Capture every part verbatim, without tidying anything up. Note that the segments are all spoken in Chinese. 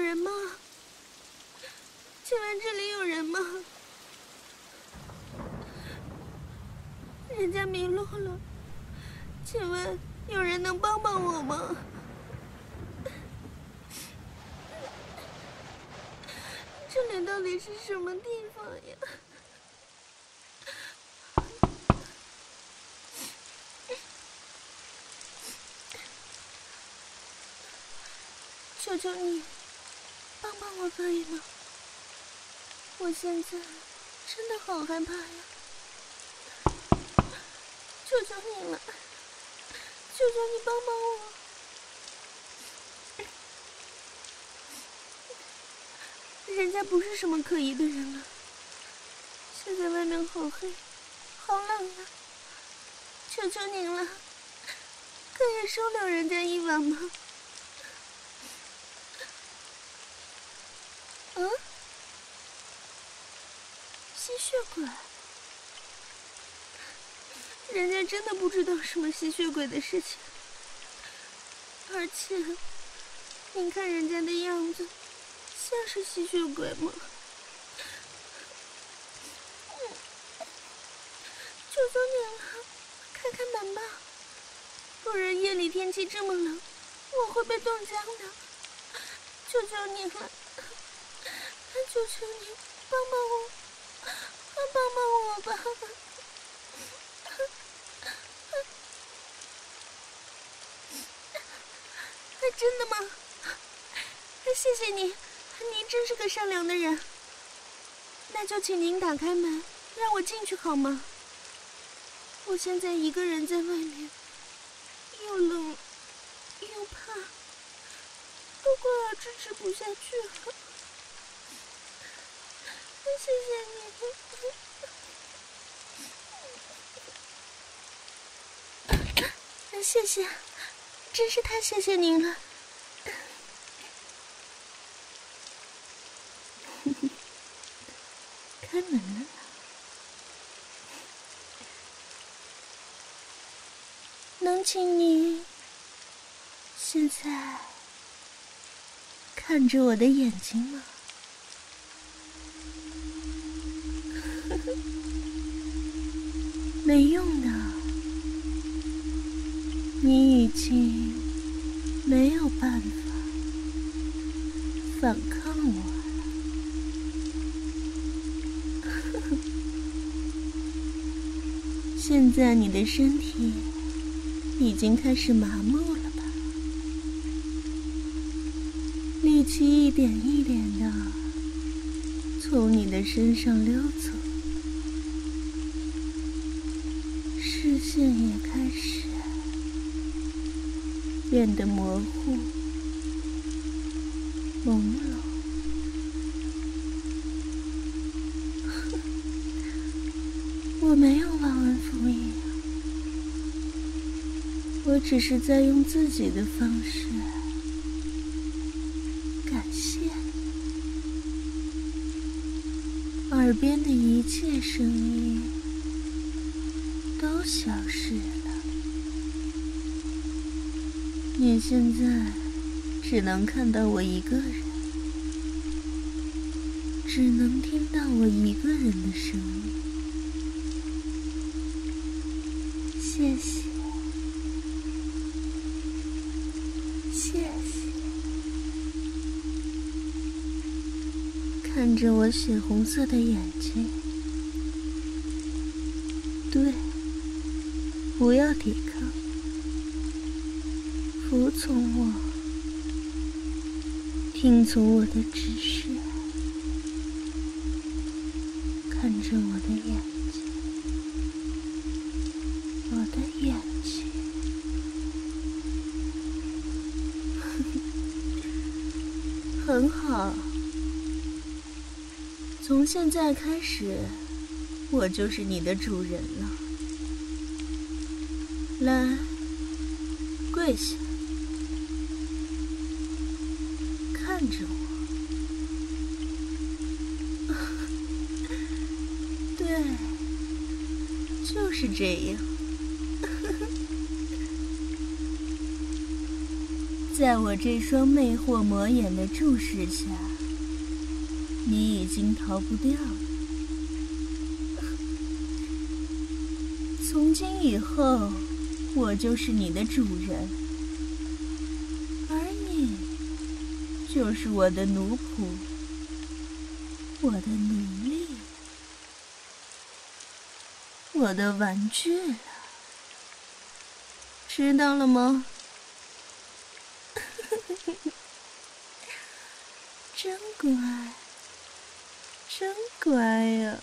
人吗？请问这里有人吗？人家迷路了，请问有人能帮帮我吗？这里到底是什么地方呀？求求你，帮帮我可以吗？我现在真的好害怕呀！求求你了，求求你帮帮我！人家不是什么可疑的人了，现在外面好黑，好冷啊！求求您了，可以收留人家一晚吗？嗯？吸血鬼？人家真的不知道什么吸血鬼的事情，而且，您看人家的样子，像是吸血鬼吗？求求你了，开开门吧，不然夜里天气这么冷，我会被冻僵的。求求你了，求求你帮帮我，帮帮我吧！真的吗？谢谢你，您真是个善良的人。那就请您打开门，让我进去好吗？我现在一个人在外面，又冷又怕，都快要支持不下去了。谢谢你，谢谢，真是太谢谢您了。开门了，能请你现在看着我的眼睛吗？没用的，你已经没有办法反抗我。现在你的身体已经开始麻木了吧？力气一点一点的从你的身上溜走，视线也开始变得模糊、朦胧。我没有忘恩负义，我只是在用自己的方式感谢你。耳边的一切声音都消失了，你现在只能看到我一个人，只能听到我一个人的声音。谢谢，谢谢。看着我血红色的眼睛，对，不要抵抗，服从我，听从我的指示，看着我的眼睛。我的眼睛，很好。从现在开始，我就是你的主人了。来，跪下，看着我。对，就是这样。 在我这双魅惑魔眼的注视下，你已经逃不掉了。从今以后，我就是你的主人，而你就是我的奴仆，我的奴隶，我的玩具了，知道了吗？真乖，真乖呀！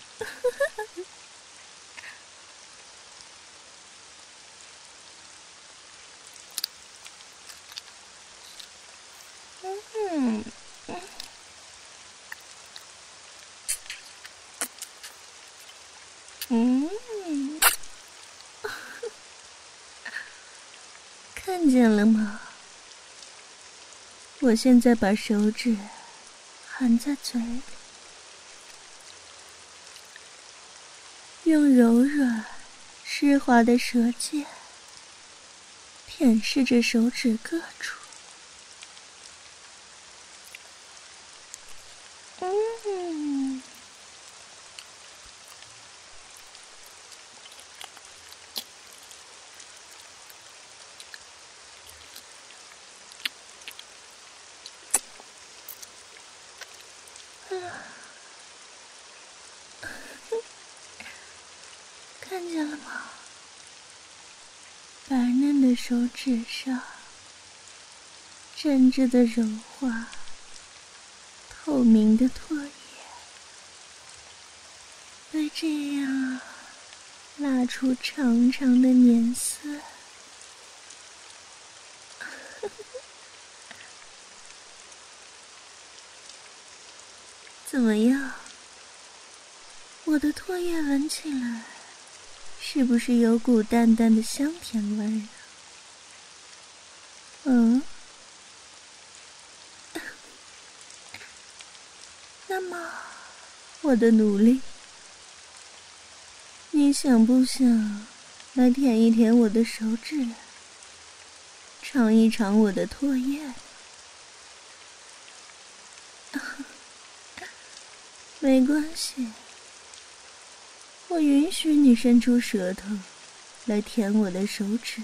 嗯，嗯，看见了吗？我现在把手指含在嘴里，用柔软、湿滑的舌尖舔舐着手指各处。嗯，看见了吗？白嫩的手指上沾着的柔滑、透明的唾液，被这样拉出长长的粘丝。怎么样？我的唾液闻起来是不是有股淡淡的香甜味儿啊？嗯？那么，我的奴隶，你想不想来舔一舔我的手指，尝一尝我的唾液？没关系，我允许你伸出舌头来舔我的手指。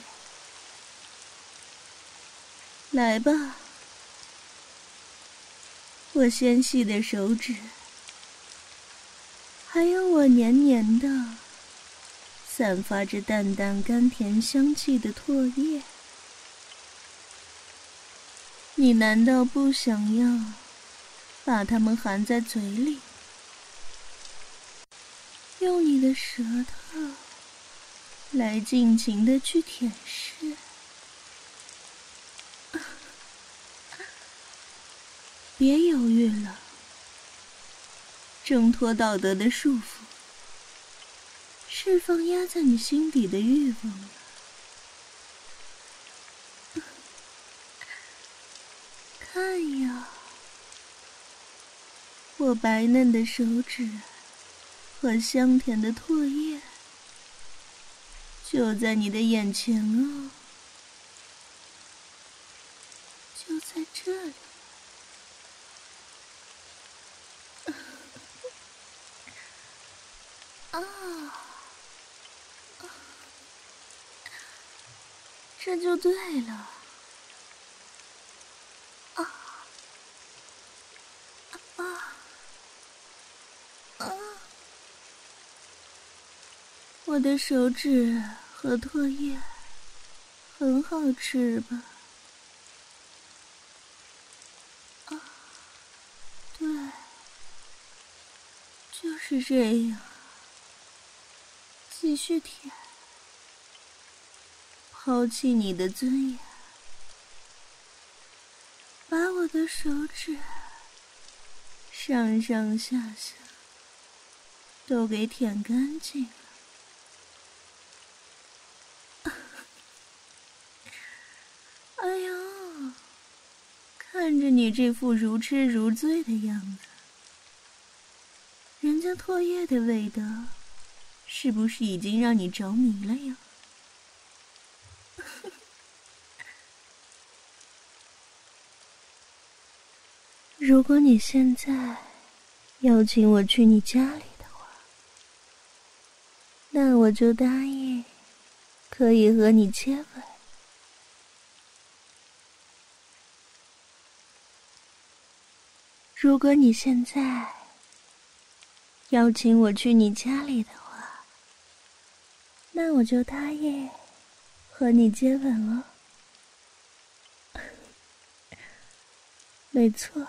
来吧，我纤细的手指，还有我黏黏的、散发着淡淡甘甜香气的唾液。你难道不想要把它们含在嘴里，用你的舌头来尽情地去舔舐？别犹豫了，挣脱道德的束缚，释放压在你心底的欲望了。看呀，我白嫩的手指和香甜的唾液就在你的眼前啊，就在这里。啊，这就对了。啊啊啊！我的手指和唾液很好吃吧？啊，对，就是这样。继续舔，抛弃你的尊严，把我的手指上上下下都给舔干净了。哎呀，看着你这副如痴如醉的样子，人家唾液的味道是不是已经让你着迷了呀？ 如果你现在邀请我去你家里的话，那我就答应可以和你接吻。如果你现在邀请我去你家里的话，那我就答应和你接吻了。没错，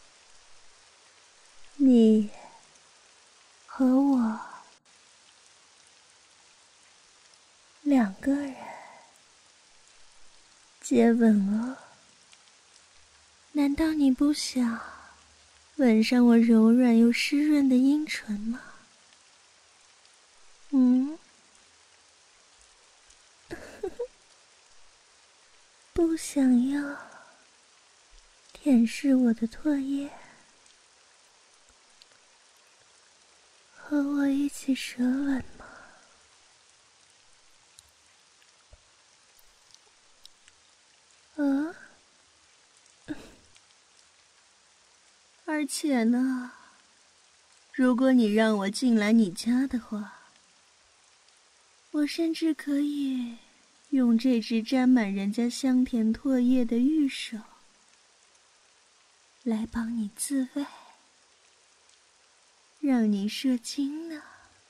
你和我两个人接吻了。难道你不想吻上我柔软又湿润的阴唇吗？嗯？不想要舔舐我的唾液，和我一起舌吻吗？啊？而且呢，如果你让我进来你家的话，我甚至可以用这只沾满人家香甜唾液的玉手来帮你自慰，让你射精呢。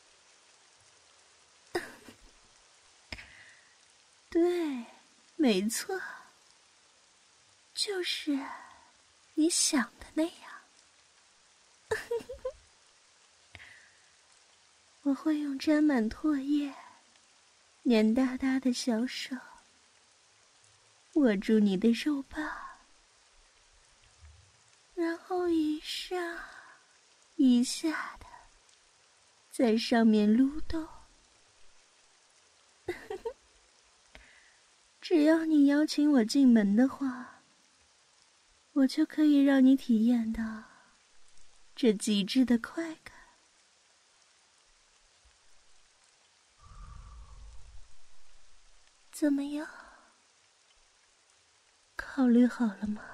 对，没错，就是你想的那样。我会用沾满唾液黏哒哒的小手握住你的肉棒，然后一上一下的在上面撸动。只要你邀请我进门的话，我就可以让你体验到这极致的快感。怎么样？考虑好了吗？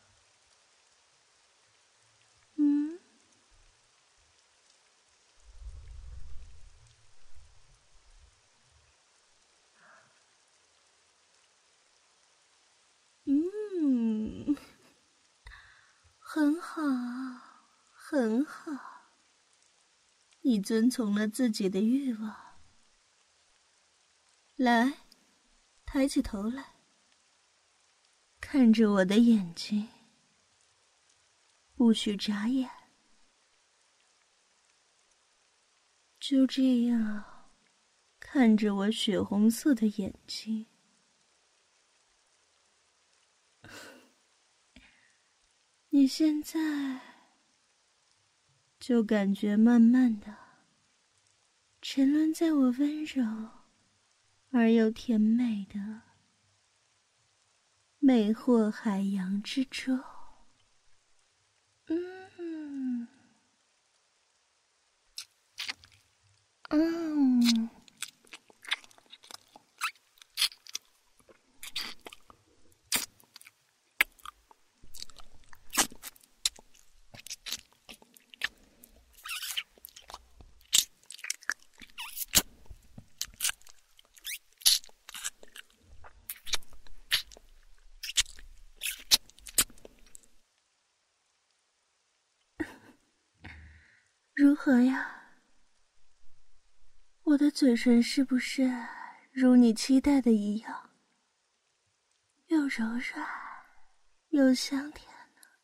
嗯？嗯，很好，很好。你遵从了自己的欲望。来，抬起头来，看着我的眼睛，不许眨眼。就这样，看着我血红色的眼睛。你现在就感觉慢慢的沉沦在我温柔而又甜美的魅惑海洋之中。嗯嗯如何呀？我的嘴唇是不是如你期待的一样，又柔软又香甜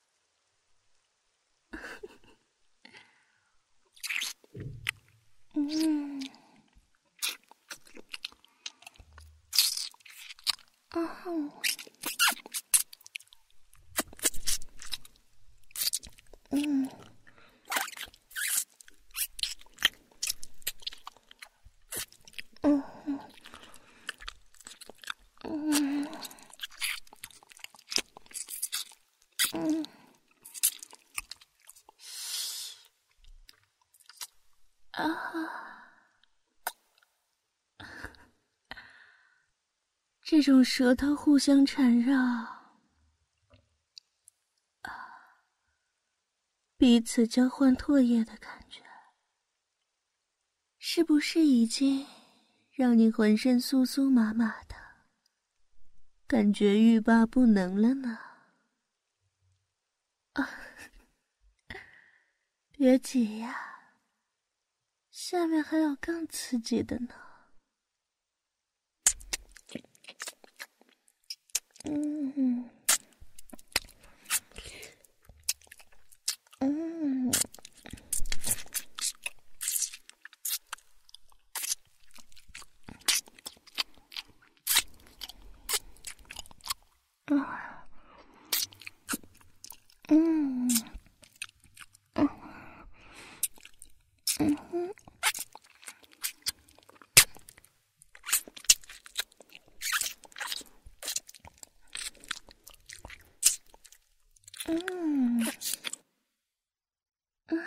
呢？嗯，哦，嗯。嗯嗯嗯啊！这种舌头互相缠绕， 彼此交换唾液的感觉，是不是已经让你浑身酥酥麻麻的，感觉欲罢不能了呢？啊，别急呀，下面还有更刺激的呢。嗯嗯嗯嗯嗯嗯嗯嗯嗯，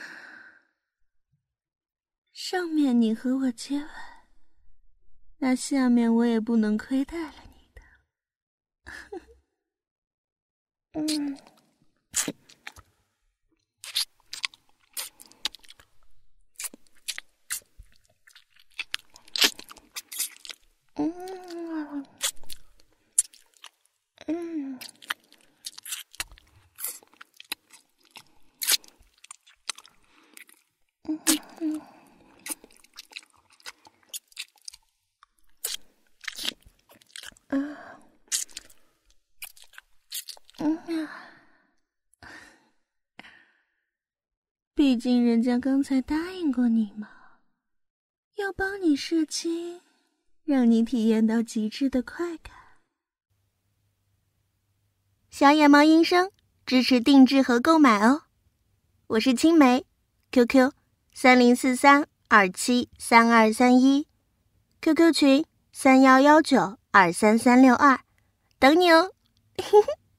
上面你和我接吻，那下面我也不能亏待了你的。嗯。嗯嗯嗯嗯啊嗯啊！毕竟人家刚才答应过你嘛，要帮你射精，让你体验到极致的快感。小野猫音声支持定制和购买哦。我是青梅 ，Q Q 三零四三二七三二三一 ，Q Q 群三幺幺九二三三六二，等你哦。